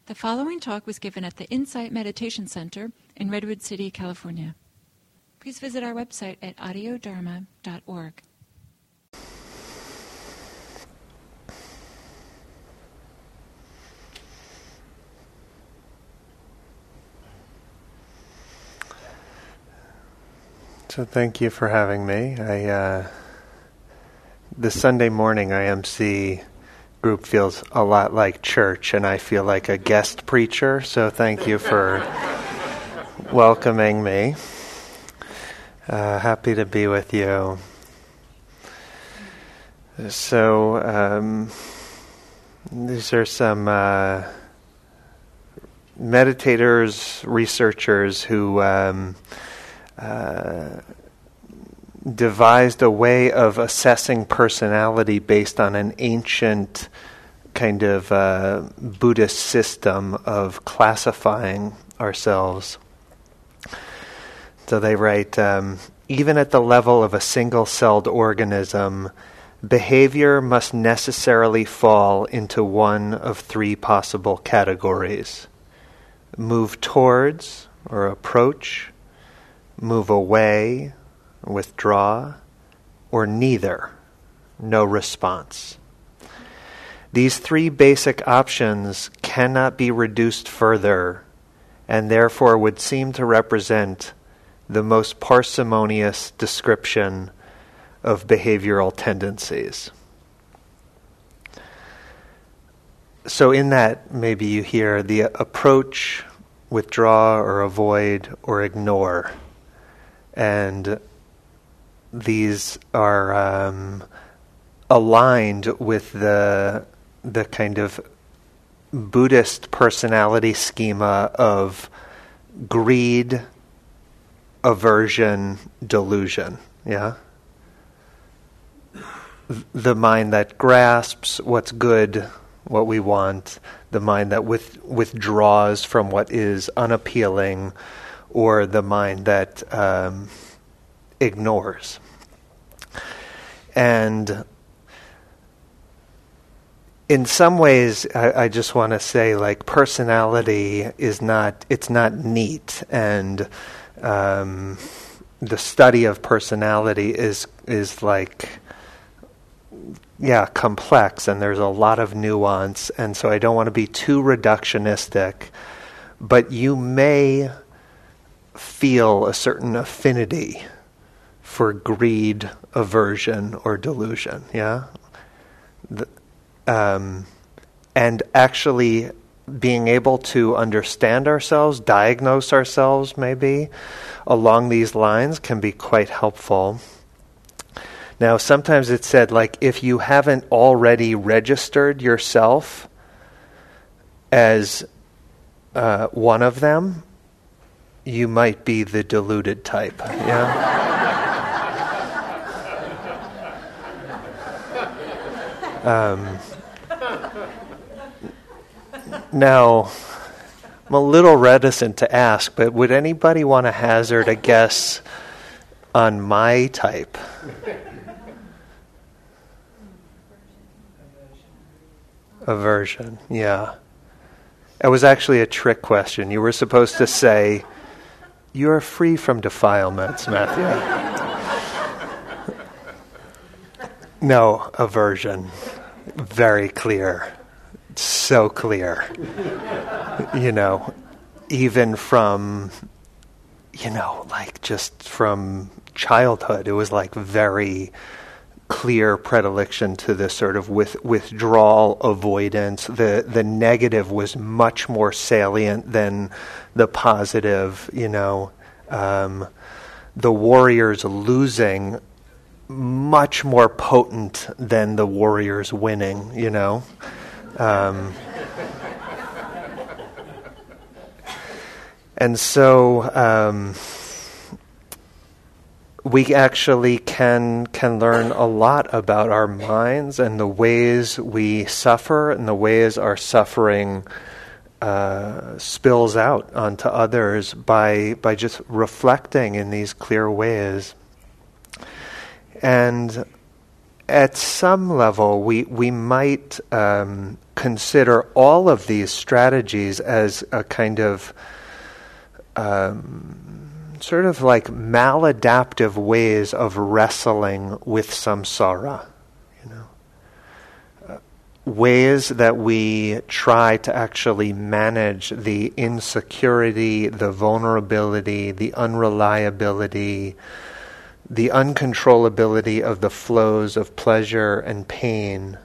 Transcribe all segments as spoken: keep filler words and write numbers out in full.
The following talk was given at the Insight Meditation Center in Redwood City, California. Please visit our website at audio dharma dot org. So thank you for having me. I uh, the Sunday morning I M C group feels a lot like church, and I feel like a guest preacher, so thank you for welcoming me. Uh, happy to be with you. So um, these are some uh, meditators, researchers who um, uh, devised a way of assessing personality based on an ancient kind of uh, Buddhist system of classifying ourselves. So they write, um, even at the level of a single-celled organism, behavior must necessarily fall into one of three possible categories: move towards or approach, move away, withdraw, or neither, no response. These three basic options cannot be reduced further, and therefore would seem to represent the most parsimonious description of behavioral tendencies. So in that, maybe you hear the approach, withdraw, or avoid, or ignore. And these are um, aligned with the the kind of Buddhist personality schema of greed, aversion, delusion. Yeah? The mind that grasps what's good, what we want, the mind that with, withdraws from what is unappealing, or the mind that um, ignores. And in some ways, I, I just want to say, like, personality is not, it's not neat, and um, the study of personality is is like, yeah, complex, and there's a lot of nuance, and so I don't want to be too reductionistic, but you may feel a certain affinity for greed, aversion, or delusion, yeah? The, um, and actually being able to understand ourselves, diagnose ourselves maybe, along these lines can be quite helpful. Now, sometimes it's said, like, if you haven't already registered yourself as uh, one of them, you might be the deluded type, yeah? um, now, I'm a little reticent to ask, but would anybody want to hazard a guess on my type? Aversion, yeah. It was actually a trick question. You were supposed to say, "You are free from defilements, Matthew." No, aversion. Very clear. So clear. You know, even from, you know, like just from childhood, it was like very clear predilection to this sort of with, withdrawal, avoidance. The the negative was much more salient than the positive, you know. Um, the warriors losing much more potent than the warriors winning, you know. Um, and so um, we actually can can learn a lot about our minds and the ways we suffer and the ways our suffering uh, spills out onto others by by just reflecting in these clear ways. And at some level, we we might um, consider all of these strategies as a kind of um, sort of like maladaptive ways of wrestling with samsara, you know, uh, ways that we try to actually manage the insecurity, the vulnerability, the unreliability, the uncontrollability of the flows of pleasure and pain,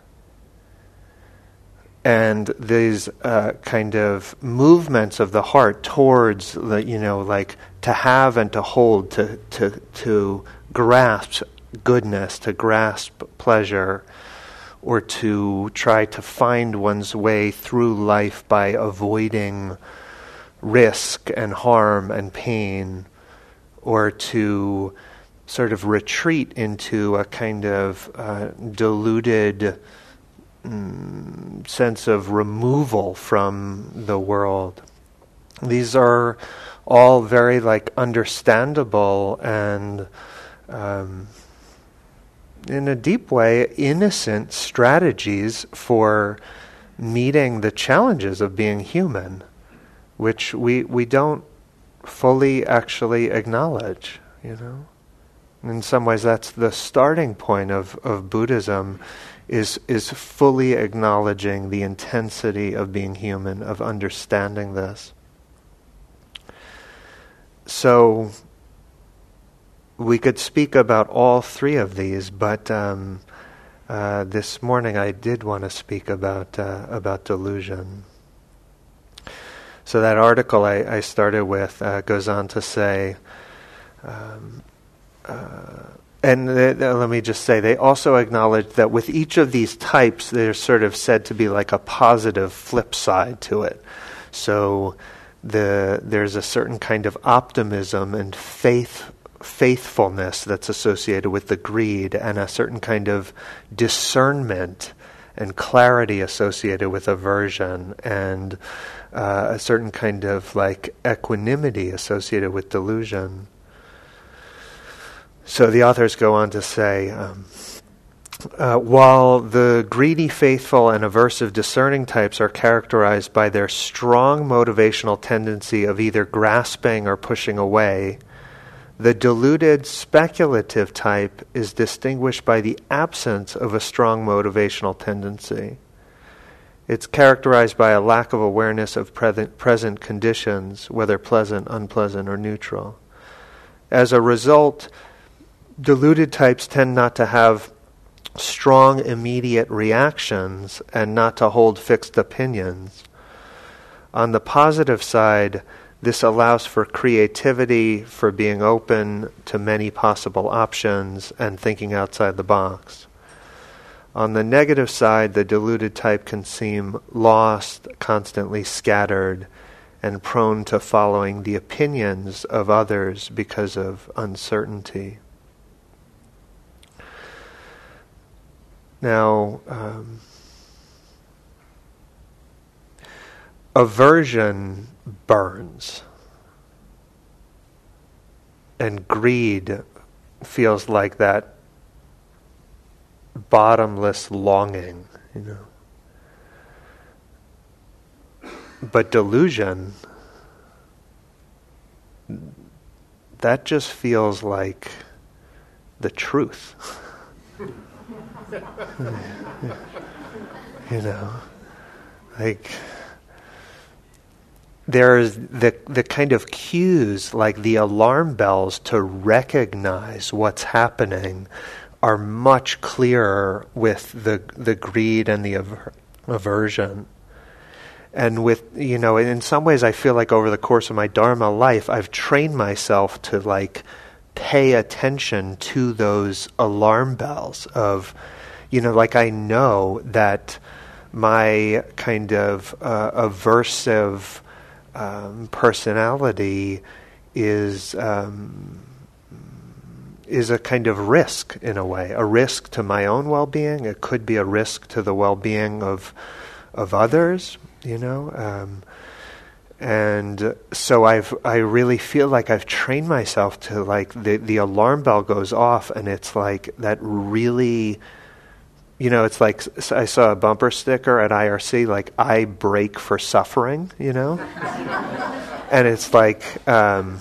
and these uh, kind of movements of the heart towards the, you know, like to have and to hold, to to to grasp goodness, to grasp pleasure, or to try to find one's way through life by avoiding risk and harm and pain, or to sort of retreat into a kind of uh, diluted mm, sense of removal from the world. These are all very like understandable and um, in a deep way innocent strategies for meeting the challenges of being human, which we we don't fully actually acknowledge, you know. In some ways, that's the starting point of, of Buddhism, is is fully acknowledging the intensity of being human, of understanding this. So we could speak about all three of these, but um, uh, this morning I did want to speak about uh, about delusion. So that article I, I started with uh, goes on to say. Um, Uh, and th- th- let me just say, they also acknowledge that with each of these types, they're sort of said to be like a positive flip side to it. So the there's a certain kind of optimism and faith faithfulness that's associated with the greed, and a certain kind of discernment and clarity associated with aversion, and uh, a certain kind of like equanimity associated with delusion. So the authors go on to say, um, uh, while the greedy, faithful, and aversive discerning types are characterized by their strong motivational tendency of either grasping or pushing away, the deluded, speculative type is distinguished by the absence of a strong motivational tendency. It's characterized by a lack of awareness of present, present conditions, whether pleasant, unpleasant, or neutral. As a result, deluded types tend not to have strong immediate reactions and not to hold fixed opinions. On the positive side, this allows for creativity, for being open to many possible options and thinking outside the box. On the negative side, the deluded type can seem lost, constantly scattered, and prone to following the opinions of others because of uncertainty. Now, um, aversion burns, and greed feels like that bottomless longing, you know. But delusion, that just feels like the truth. You know, like there's the the kind of cues, like the alarm bells to recognize what's happening, are much clearer with the the greed and the aver- aversion. And with, you know, in some ways I feel like over the course of my Dharma life, I've trained myself to like pay attention to those alarm bells of, you know, like I know that my kind of uh, aversive um, personality is um, is a kind of risk in a way, a risk to my own well-being. It could be a risk to the well-being of of others, you know. Um, And so I've I really feel like I've trained myself to like the, the alarm bell goes off and it's like that really you know, it's like I saw a bumper sticker at I R C, like, I break for suffering, you know? And it's like, um,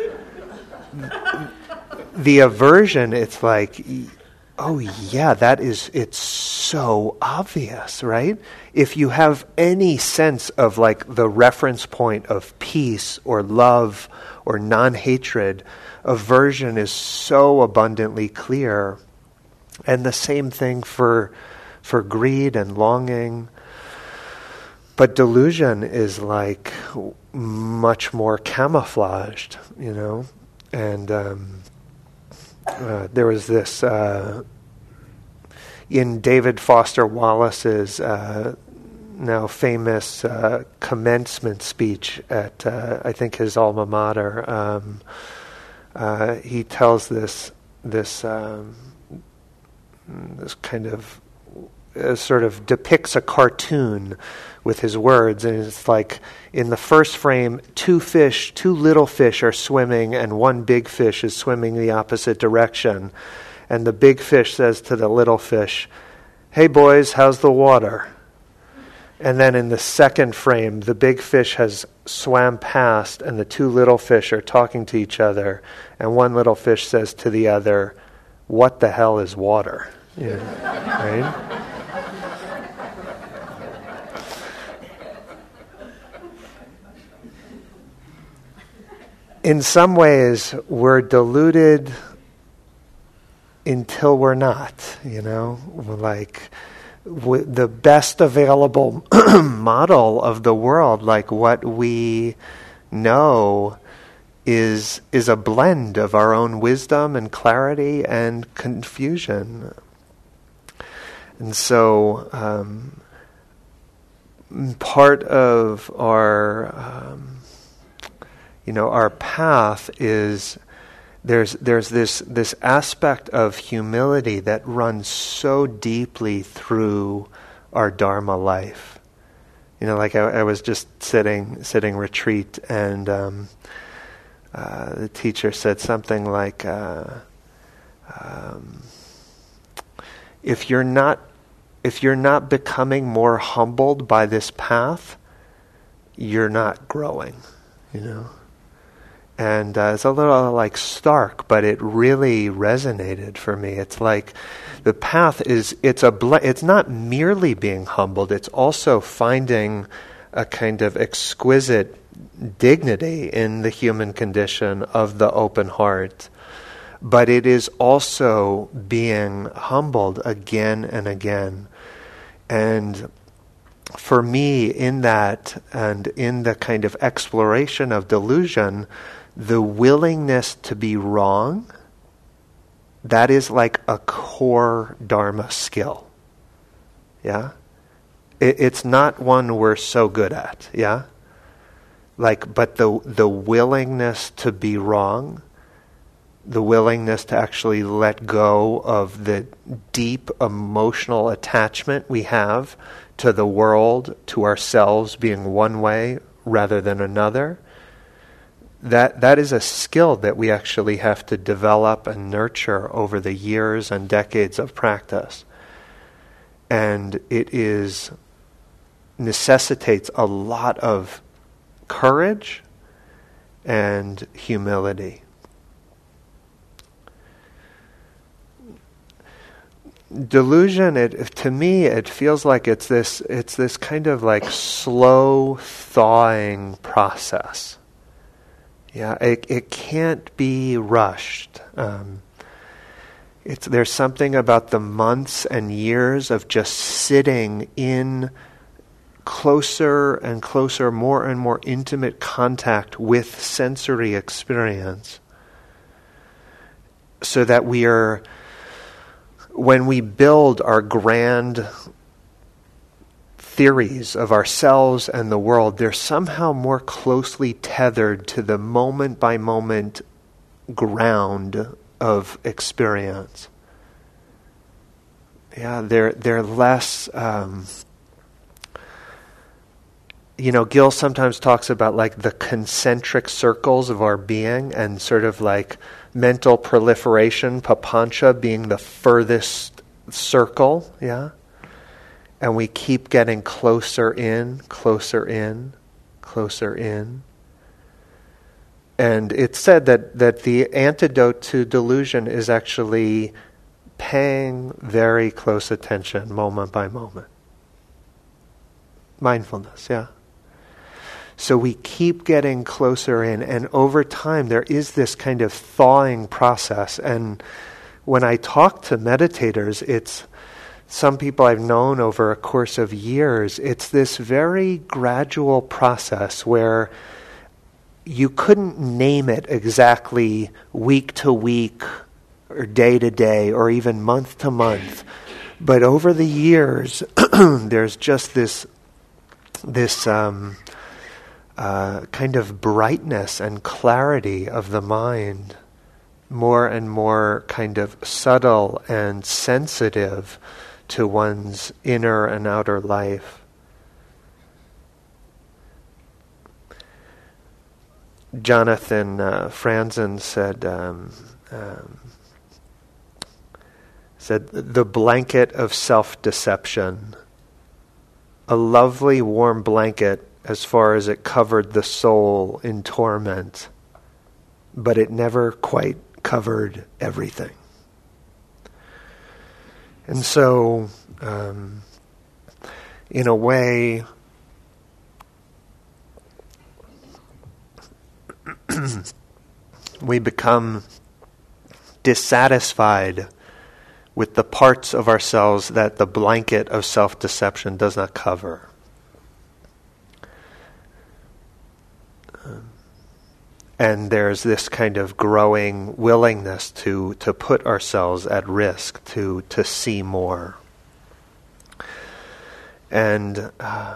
the aversion, it's like, oh yeah, that is, it's so obvious, right? If you have any sense of like the reference point of peace or love or non-hatred, aversion is so abundantly clear. And the same thing for for greed and longing. But delusion is like much more camouflaged, you know. And um, uh, there was this uh, in David Foster Wallace's uh, now famous uh, commencement speech at uh, I think his alma mater. Um, uh, he tells this this. Um, This kind of uh, sort of depicts a cartoon with his words, and it's like in the first frame, two fish, two little fish are swimming, and one big fish is swimming the opposite direction. And the big fish says to the little fish, "Hey boys, how's the water?" And then in the second frame, the big fish has swam past, and the two little fish are talking to each other, and one little fish says to the other, "What the hell is water?" Yeah, right? In some ways, we're deluded until we're not, you know? We're like w- the best available model of the world, like what we know is is a blend of our own wisdom and clarity and confusion. And so um, part of our, um, you know, our path is there's there's this this aspect of humility that runs so deeply through our Dharma life. You know, like I, I was just sitting sitting retreat, and um, uh, the teacher said something like, uh, um, "If you're not If you're not becoming more humbled by this path, you're not growing," you know. And uh, it's a little like stark, but it really resonated for me. It's like the path is, it's a ble- it's not merely being humbled, it's also finding a kind of exquisite dignity in the human condition of the open heart. But it is also being humbled again and again. And for me, in that, and in the kind of exploration of delusion, the willingness to be wrong, that is like a core Dharma skill. Yeah? It, it's not one we're so good at, yeah? Like, but the the willingness to be wrong, the willingness to actually let go of the deep emotional attachment we have to the world, to ourselves being one way rather than another, that that is a skill that we actually have to develop and nurture over the years and decades of practice. And it is necessitates a lot of courage and humility. Delusion, it, to me, it feels like it's this it's this kind of like slow thawing process. Yeah, it it can't be rushed. Um, it's there's something about the months and years of just sitting in closer and closer, more and more intimate contact with sensory experience, so that we are, when we build our grand theories of ourselves and the world, they're somehow more closely tethered to the moment-by-moment ground of experience. Yeah, they're they're less. Um, you know, Gil sometimes talks about like the concentric circles of our being, and sort of like mental proliferation, papancha, being the furthest circle, yeah? And we keep getting closer in, closer in, closer in. And it's said that, that the antidote to delusion is actually paying very close attention moment by moment. Mindfulness, yeah? So we keep getting closer in, and over time there is this kind of thawing process. And when I talk to meditators, it's some people I've known over a course of years, it's this very gradual process where you couldn't name it exactly week to week or day to day or even month to month. But over the years, there's just this this um, uh, kind of brightness and clarity of the mind, more and more kind of subtle and sensitive to one's inner and outer life. Jonathan uh, Franzen said, um, um, said, the blanket of self-deception, a lovely warm blanket as far as it covered the soul in torment, but it never quite covered everything. And so, um, in a way, we become dissatisfied with the parts of ourselves that the blanket of self-deception does not cover. Um, and there's this kind of growing willingness to, to put ourselves at risk, to, to see more. And uh,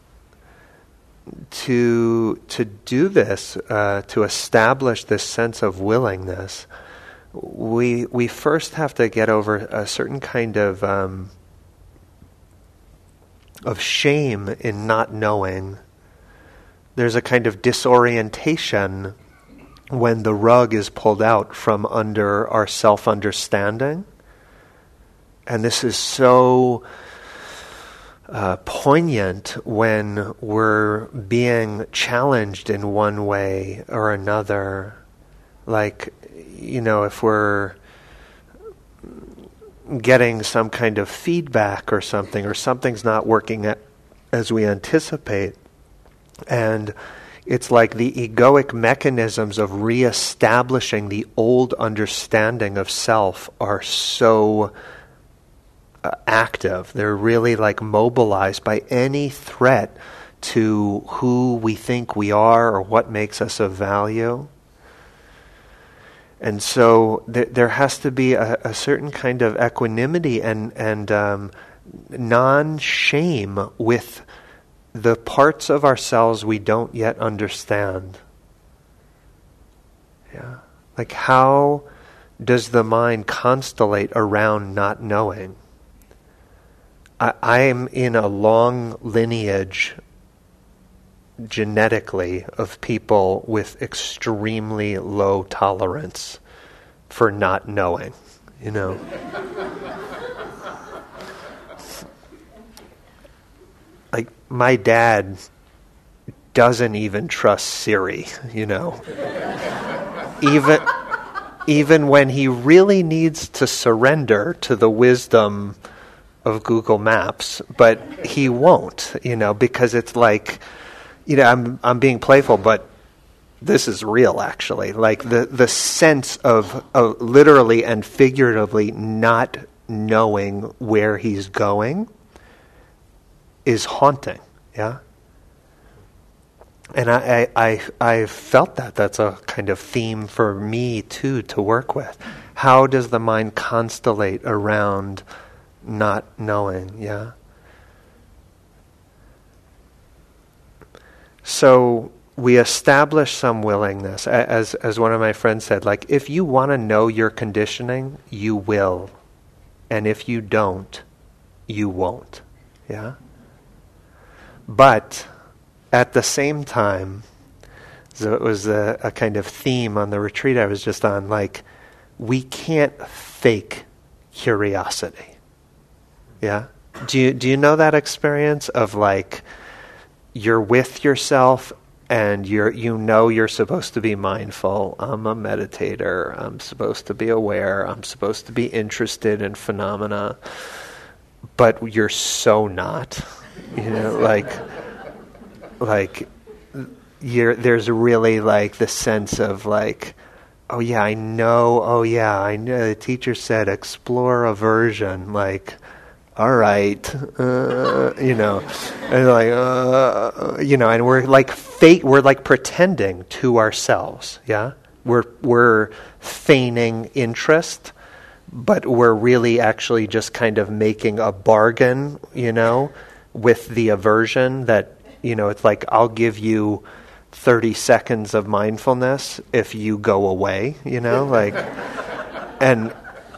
to to do this, uh, to establish this sense of willingness, we we first have to get over a certain kind of um, of shame in not knowing. There's a kind of disorientation when the rug is pulled out from under our self-understanding, and this is so Uh, poignant when we're being challenged in one way or another. Like, you know, if we're getting some kind of feedback or something, or something's not working at, as we anticipate, and it's like the egoic mechanisms of reestablishing the old understanding of self are so Uh, active. They're really like mobilized by any threat to who we think we are or what makes us of value. And so th- there has to be a, a certain kind of equanimity and, and um, non-shame with the parts of ourselves we don't yet understand. Yeah. Like, how does the mind constellate around not knowing? I am in a long lineage genetically of people with extremely low tolerance for not knowing, you know. Like, my dad doesn't even trust Siri, you know. Even even when he really needs to surrender to the wisdom of Google Maps, but he won't, you know, because it's like, you know, I'm I'm being playful, but this is real, actually. Like the the sense of, of literally and figuratively not knowing where he's going is haunting, yeah. And I I I I've felt that. That's a kind of theme for me too to work with. How does the mind constellate around not knowing, yeah? So we establish some willingness. As as one of my friends said, like, if you want to know your conditioning, you will. And if you don't, you won't. Yeah? But at the same time, so it was a, a kind of theme on the retreat I was just on, like, we can't fake curiosity. Yeah? Do you, do you know that experience of like, you're with yourself and you're, you know you're supposed to be mindful. I'm a meditator. I'm supposed to be aware. I'm supposed to be interested in phenomena. But you're so not. You know, like, like you're, there's really like the sense of like, oh yeah, I know, oh yeah, I know, the teacher said explore aversion, like, all right, uh, you know, and like, uh, you know, and we're like fake, we're like pretending to ourselves, yeah? We're, we're feigning interest, but we're really actually just kind of making a bargain, you know, with the aversion that, you know, it's like, I'll give you thirty seconds of mindfulness if you go away, you know, like, and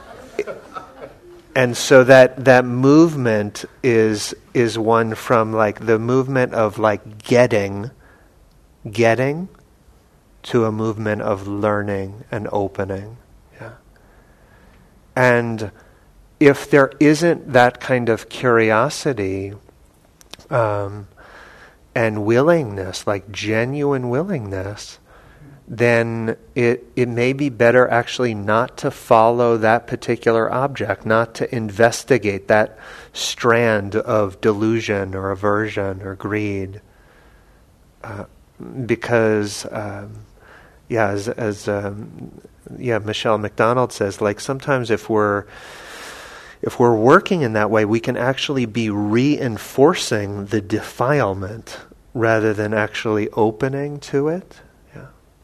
and so that that movement is is one from like the movement of like getting, getting, to a movement of learning and opening, yeah. And if there isn't that kind of curiosity, um, and willingness, like genuine willingness, then it it may be better actually not to follow that particular object, not to investigate that strand of delusion or aversion or greed. Uh, because, um, yeah, as, as um, yeah, Michelle McDonald says, like sometimes if we're if we're working in that way, we can actually be reinforcing the defilement rather than actually opening to it. Yeah.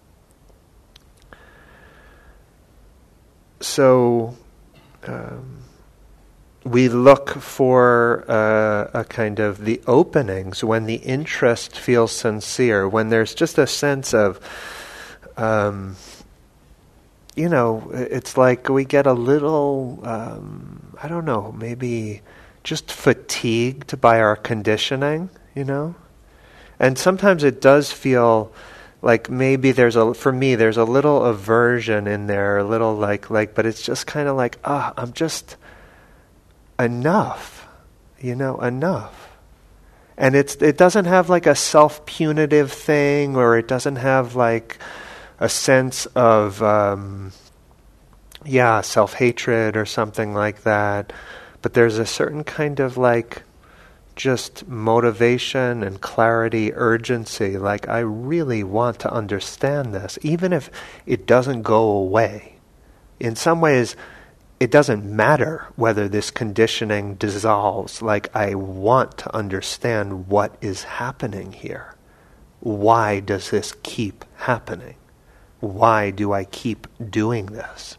So um, we look for uh, a kind of the openings when the interest feels sincere, when there's just a sense of, um, you know, it's like we get a little, um, I don't know, maybe just fatigued by our conditioning, you know? And sometimes it does feel like maybe there's a, for me, there's a little aversion in there, a little like, like, but it's just kind of like, ah, oh, I'm just enough, you know, enough. And it's, it doesn't have like a self-punitive thing, or it doesn't have like a sense of, um, yeah, self-hatred or something like that. But there's a certain kind of like, just motivation and clarity, urgency, like I really want to understand this, even if it doesn't go away. In some ways, it doesn't matter whether this conditioning dissolves, like I want to understand what is happening here. Why does this keep happening? Why do I keep doing this?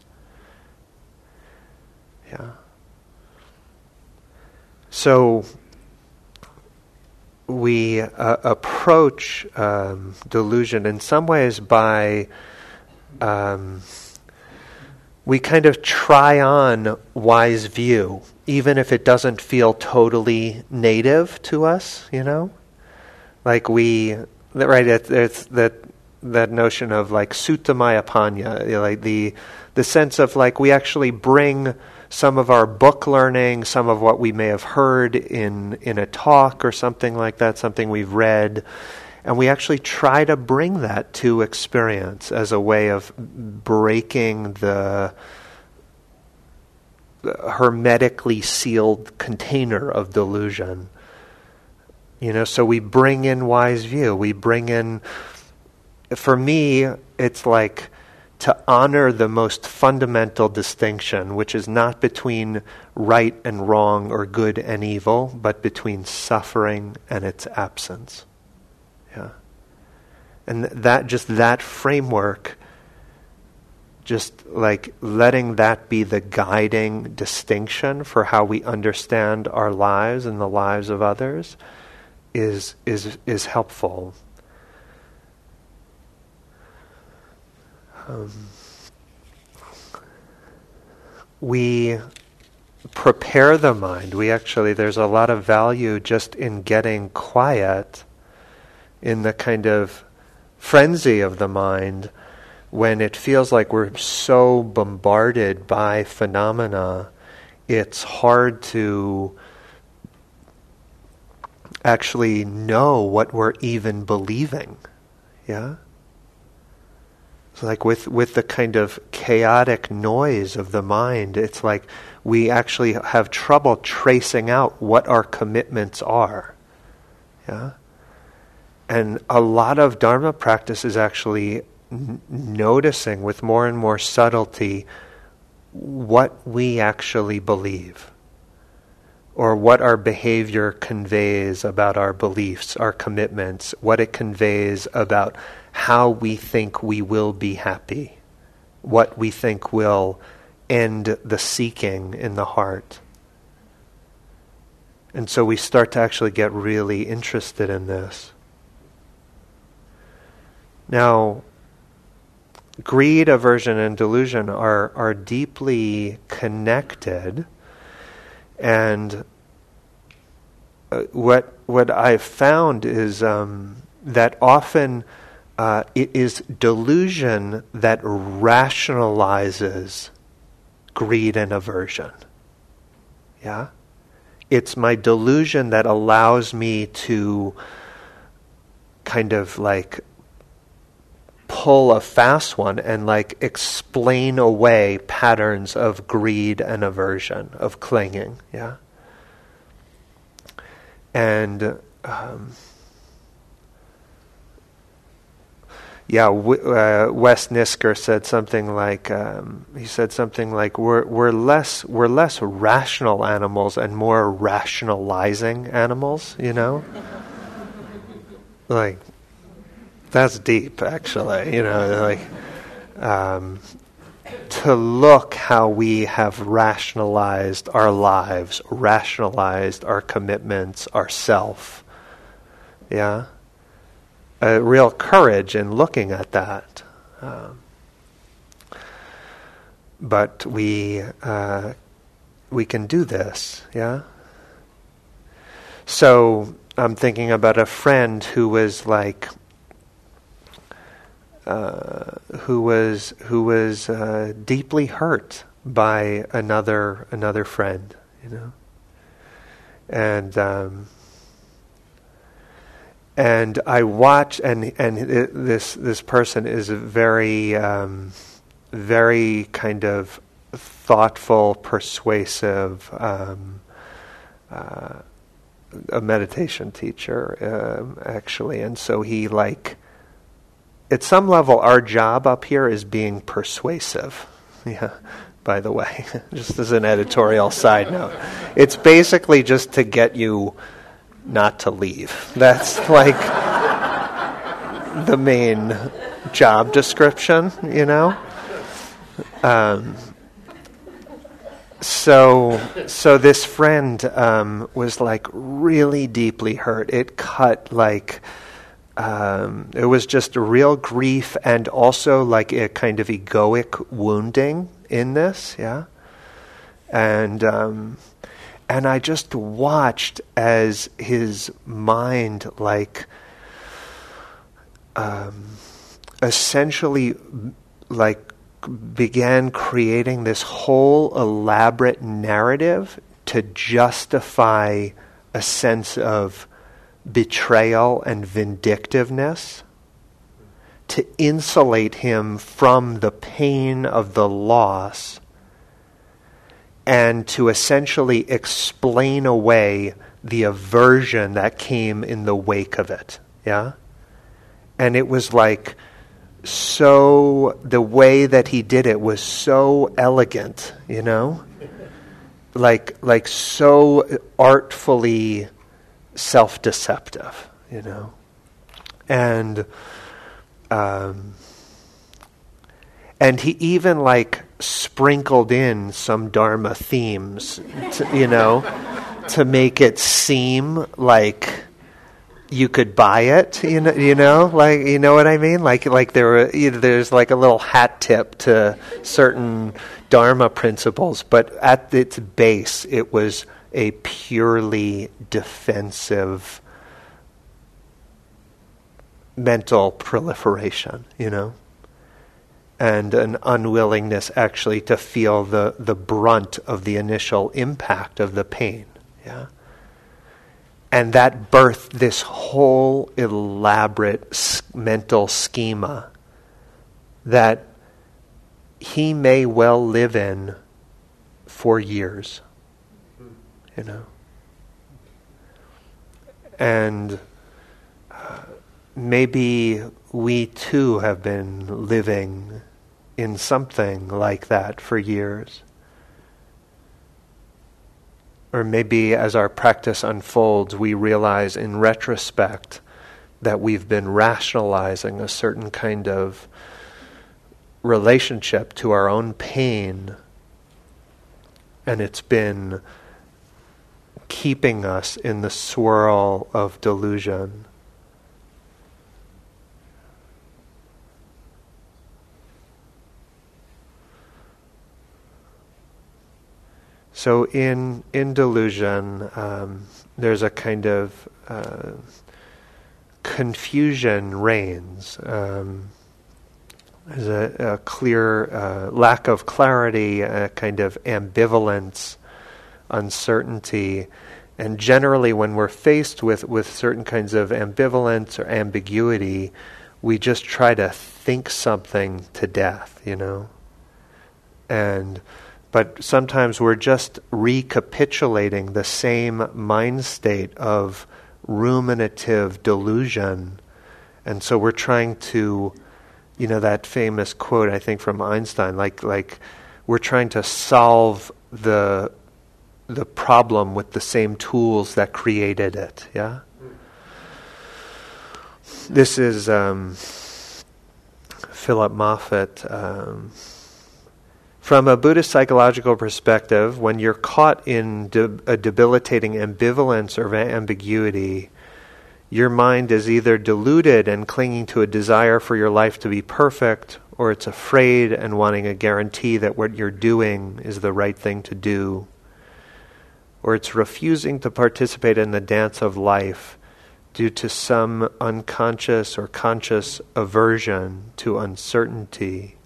Yeah. So, we uh, approach um, delusion in some ways by um, we kind of try on wise view, even if it doesn't feel totally native to us, you know? Like we, right, it, it's that that notion of like sutta maya panya, you know, like the the sense of like we actually bring some of our book learning, some of what we may have heard in in a talk or something like that, something we've read, and we actually try to bring that to experience as a way of breaking the hermetically sealed container of delusion. You know, so we bring in wise view. We bring in, for me, it's like to honor the most fundamental distinction, which is not between right and wrong or good and evil, but between suffering and its absence. Yeah. And that, just that framework, just like letting that be the guiding distinction for how we understand our lives and the lives of others is is is helpful. Um, we prepare the mind. We actually, there's a lot of value just in getting quiet in the kind of frenzy of the mind when it feels like we're so bombarded by phenomena. It's hard to actually know what we're even believing. Yeah? It's like with, with the kind of chaotic noise of the mind, it's like we actually have trouble tracing out what our commitments are. Yeah? And a lot of Dharma practice is actually n- noticing with more and more subtlety what we actually believe, or what our behavior conveys about our beliefs, our commitments, what it conveys about how we think we will be happy, what we think will end the seeking in the heart. And so we start to actually get really interested in this. Now, greed, aversion, and delusion are, are deeply connected. And uh, what what I've found is um, that often uh, it is delusion that rationalizes greed and aversion. Yeah? It's my delusion that allows me to kind of like pull a fast one and like explain away patterns of greed and aversion, of clinging, yeah? And, um, yeah, w- uh, Wes Nisker said something like, um, he said something like, we're, we're less, we're less rational animals and more rationalizing animals, you know? Like, that's deep, actually, you know, like, um, to look how we have rationalized our lives, rationalized our commitments, our self, yeah? A real courage in looking at that. Um, but we, uh, we can do this, yeah? So, I'm thinking about a friend who was like, Uh, who was who was uh, deeply hurt by another another friend, you know, and um, and I watch and and it, this this person is a very um, very kind of thoughtful, persuasive, um, uh, a meditation teacher um, actually, and so he like. At some level, our job up here is being persuasive. Yeah, by the way, just as an editorial side note. It's basically just to get you not to leave. That's like the main job description, you know? Um, so, so this friend um, was like really deeply hurt. It cut like... Um, it was just a real grief and also like a kind of egoic wounding in this, yeah. And um, and I just watched as his mind like um, essentially like began creating this whole elaborate narrative to justify a sense of betrayal and vindictiveness, to insulate him from the pain of the loss, and to essentially explain away the aversion that came in the wake of it. Yeah? And it was like so, the way that he did it was so elegant, you know? Like, like so artfully self-deceptive, you know, and um, and he even like sprinkled in some Dharma themes, to, you know, to make it seem like you could buy it, you know, you know, like you know what I mean, like like there were you know, there's like a little hat tip to certain Dharma principles, but at its base, it was a purely defensive mental proliferation, you know, and an unwillingness actually to feel the, the brunt of the initial impact of the pain, yeah. And that birthed this whole elaborate s- mental schema that he may well live in for years, you know. And uh, maybe we too have been living in something like that for years. Or maybe as our practice unfolds, we realize in retrospect that we've been rationalizing a certain kind of relationship to our own pain, and it's been keeping us in the swirl of delusion. So in in delusion, um, there's a kind of uh, confusion reigns. Um, there's a, a clear uh, lack of clarity, a kind of ambivalence, uncertainty, and generally when we're faced with, with certain kinds of ambivalence or ambiguity, we just try to think something to death, you know, and But sometimes we're just recapitulating the same mind state of ruminative delusion. And so we're trying to, you know, that famous quote, I think, from Einstein, like like we're trying to solve the the problem with the same tools that created it, yeah? This is um, Philip Moffat. Um, From a Buddhist psychological perspective, when you're caught in de- a debilitating ambivalence or ambiguity, your mind is either deluded and clinging to a desire for your life to be perfect, or it's afraid and wanting a guarantee that what you're doing is the right thing to do, or it's refusing to participate in the dance of life due to some unconscious or conscious aversion to uncertainty.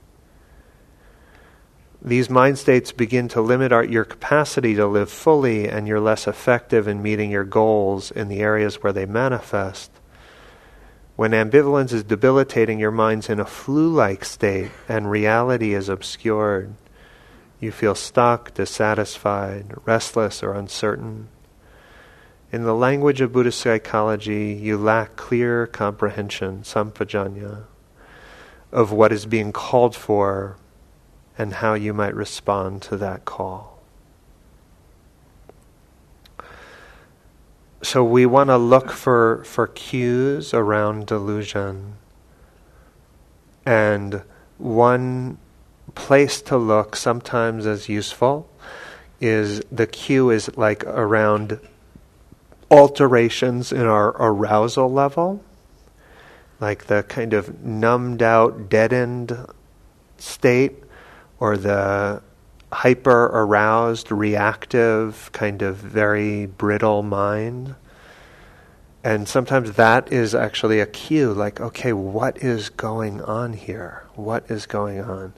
These mind states begin to limit our, your capacity to live fully, and you're less effective in meeting your goals in the areas where they manifest. When ambivalence is debilitating, your mind's in a flu-like state and reality is obscured. You feel stuck, dissatisfied, restless, or uncertain. In the language of Buddhist psychology, you lack clear comprehension, sampajanya, of what is being called for and how you might respond to that call. So we want to look for, for cues around delusion. And one place to look, sometimes as useful, is the cue is like around alterations in our arousal level, like the kind of numbed out, deadened state, or the hyper-aroused, reactive, kind of very brittle mind. And sometimes that is actually a cue, like, okay, what is going on here? What is going on?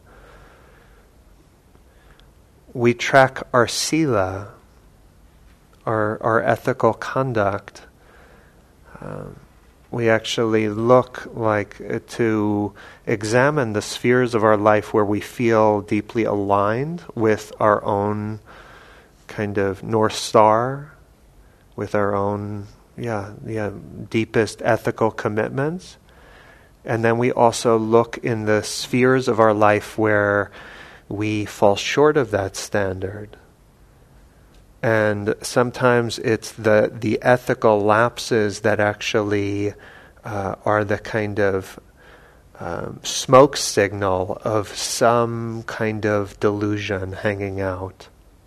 We track our sila, our, our ethical conduct. Um, We actually look like uh, to examine the spheres of our life where we feel deeply aligned with our own kind of North Star, with our own, yeah, yeah, deepest ethical commitments. And then we also look in the spheres of our life where we fall short of that standard. And sometimes it's the, the ethical lapses that actually uh, are the kind of um, smoke signal of some kind of delusion hanging out.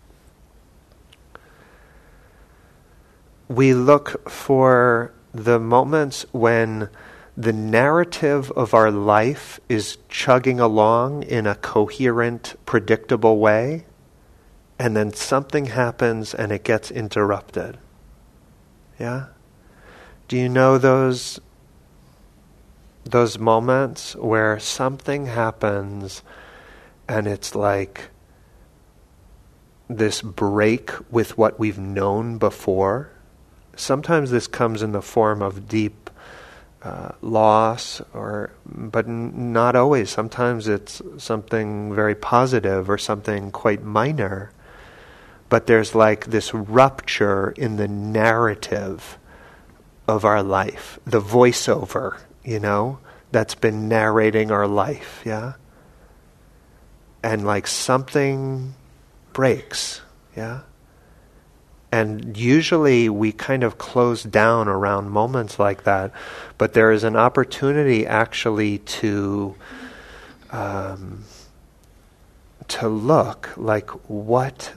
We look for the moments when the narrative of our life is chugging along in a coherent, predictable way, and then something happens and it gets interrupted. Yeah? Do you know those those moments where something happens and it's like this break with what we've known before? sometimes this comes in the form of deep uh, loss, or but n- not always. Sometimes it's something very positive or something quite minor. But there's like this rupture in the narrative of our life, the voiceover, you know, that's been narrating our life, yeah? And like something breaks, yeah? And usually we kind of close down around moments like that, but there is an opportunity actually to um, to look like, what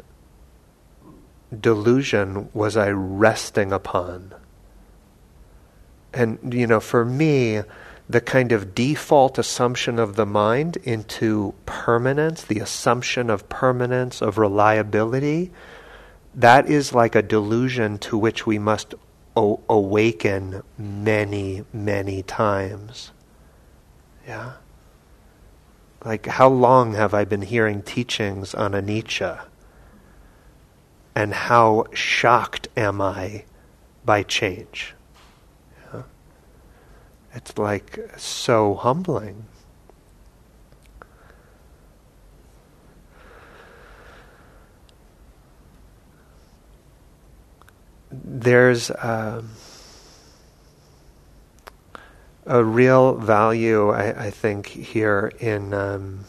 delusion was I resting upon? And, you know, for me, the kind of default assumption of the mind into permanence, the assumption of permanence, of reliability, that is like a delusion to which we must o- awaken many, many times. Yeah? Like, how long have I been hearing teachings on anicca? And how shocked am I by change? Yeah? It's like so humbling. There's um, a real value, I, I think, here in um,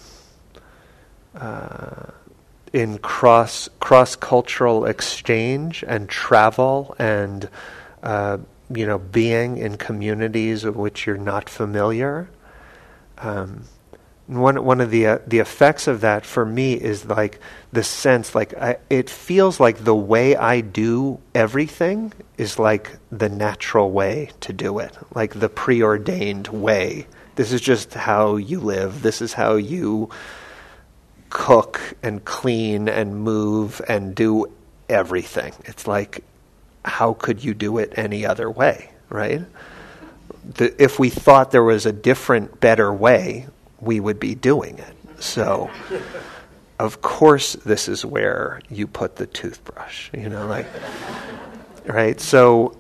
uh, in cross cross cultural exchange and travel, and uh, you know, being in communities of which you're not familiar. Um, One one of the uh, the effects of that for me is like the sense, like I, it feels like the way I do everything is like the natural way to do it, like the preordained way. This is just how you live. This is how you cook and clean and move and do everything. It's like, how could you do it any other way, right? The, if we thought there was a different, better way, we would be doing it. So, of course, this is where you put the toothbrush, you know, like, right? So,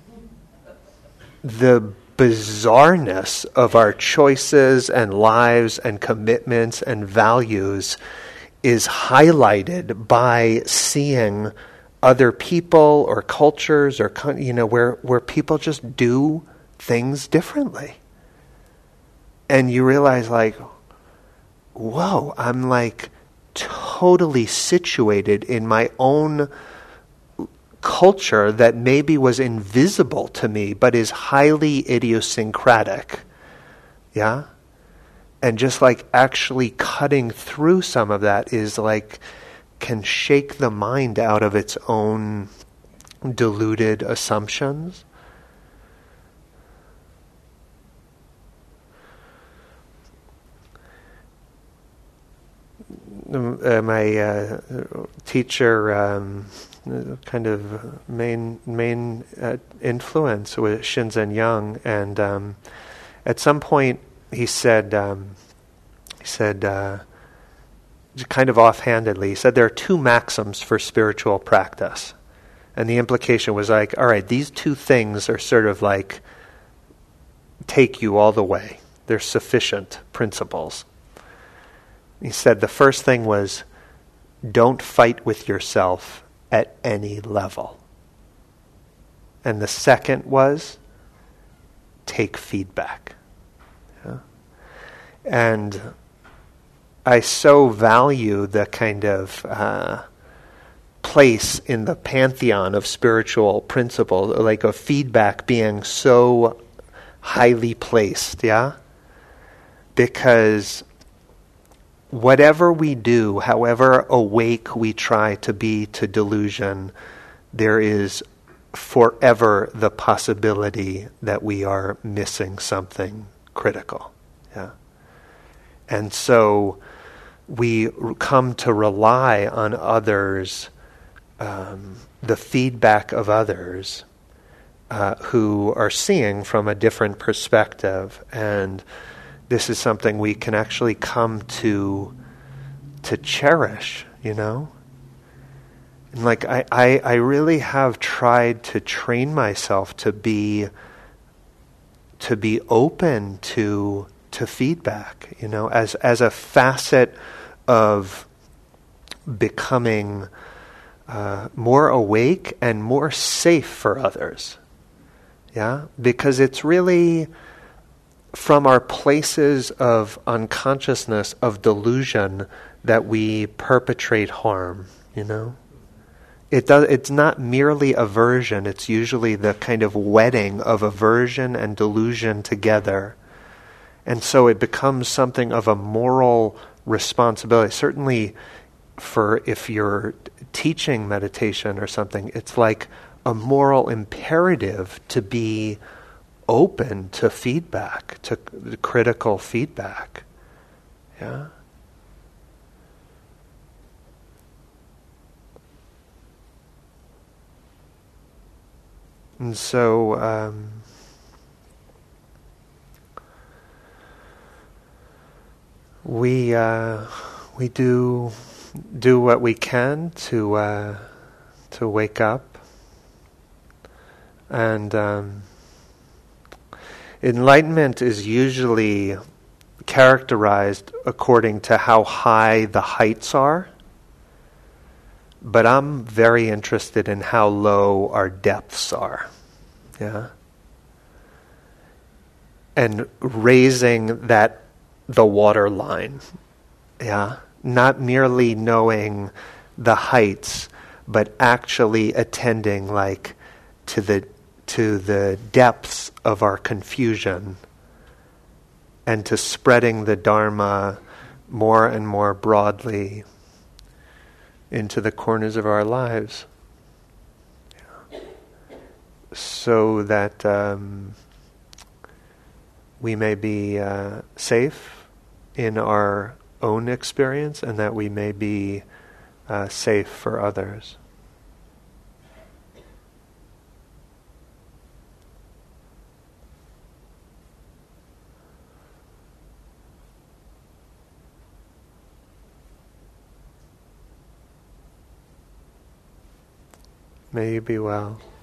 the bizarreness of our choices and lives and commitments and values is highlighted by seeing other people or cultures or, you know, where, where people just do things differently. And you realize, like, whoa, I'm like totally situated in my own culture that maybe was invisible to me, but is highly idiosyncratic. Yeah? And just like actually cutting through some of that is like, can shake the mind out of its own deluded assumptions. Uh, my uh, teacher, um, kind of main main uh, influence was Shinzen Young, and um, at some point he said, um, he said, uh, kind of offhandedly, he said there are two maxims for spiritual practice, and the implication was like, all right, these two things are sort of like take you all the way. They're sufficient principles. He said the first thing was, don't fight with yourself at any level. And the second was, take feedback. Yeah? And I so value the kind of uh, place in the pantheon of spiritual principle, like a feedback being so highly placed, yeah? Because whatever we do, however awake we try to be to delusion, there is forever the possibility that we are missing something critical. Yeah. And so we come to rely on others, um, the feedback of others uh, who are seeing from a different perspective. And this is something we can actually come to to cherish, you know? And like I, I, I really have tried to train myself to be to be open to to feedback, you know, as as a facet of becoming uh, more awake and more safe for others. Yeah, because it's really from our places of unconsciousness, of delusion, that we perpetrate harm, you know? It does, it's not merely aversion, it's usually the kind of wedding of aversion and delusion together. And so it becomes something of a moral responsibility. Certainly for if you're teaching meditation or something, it's like a moral imperative to be open to feedback, to critical feedback. Yeah? And so, um, we uh, we do do what we can to uh, to wake up, and um, enlightenment is usually characterized according to how high the heights are. But I'm very interested in how low our depths are. Yeah. And raising that, the water line. Yeah. Not merely knowing the heights, but actually attending like to the to the depths of our confusion, and to spreading the Dharma more and more broadly into the corners of our lives, yeah. So that um, we may be uh, safe in our own experience, and that we may be uh, safe for others. May you be well.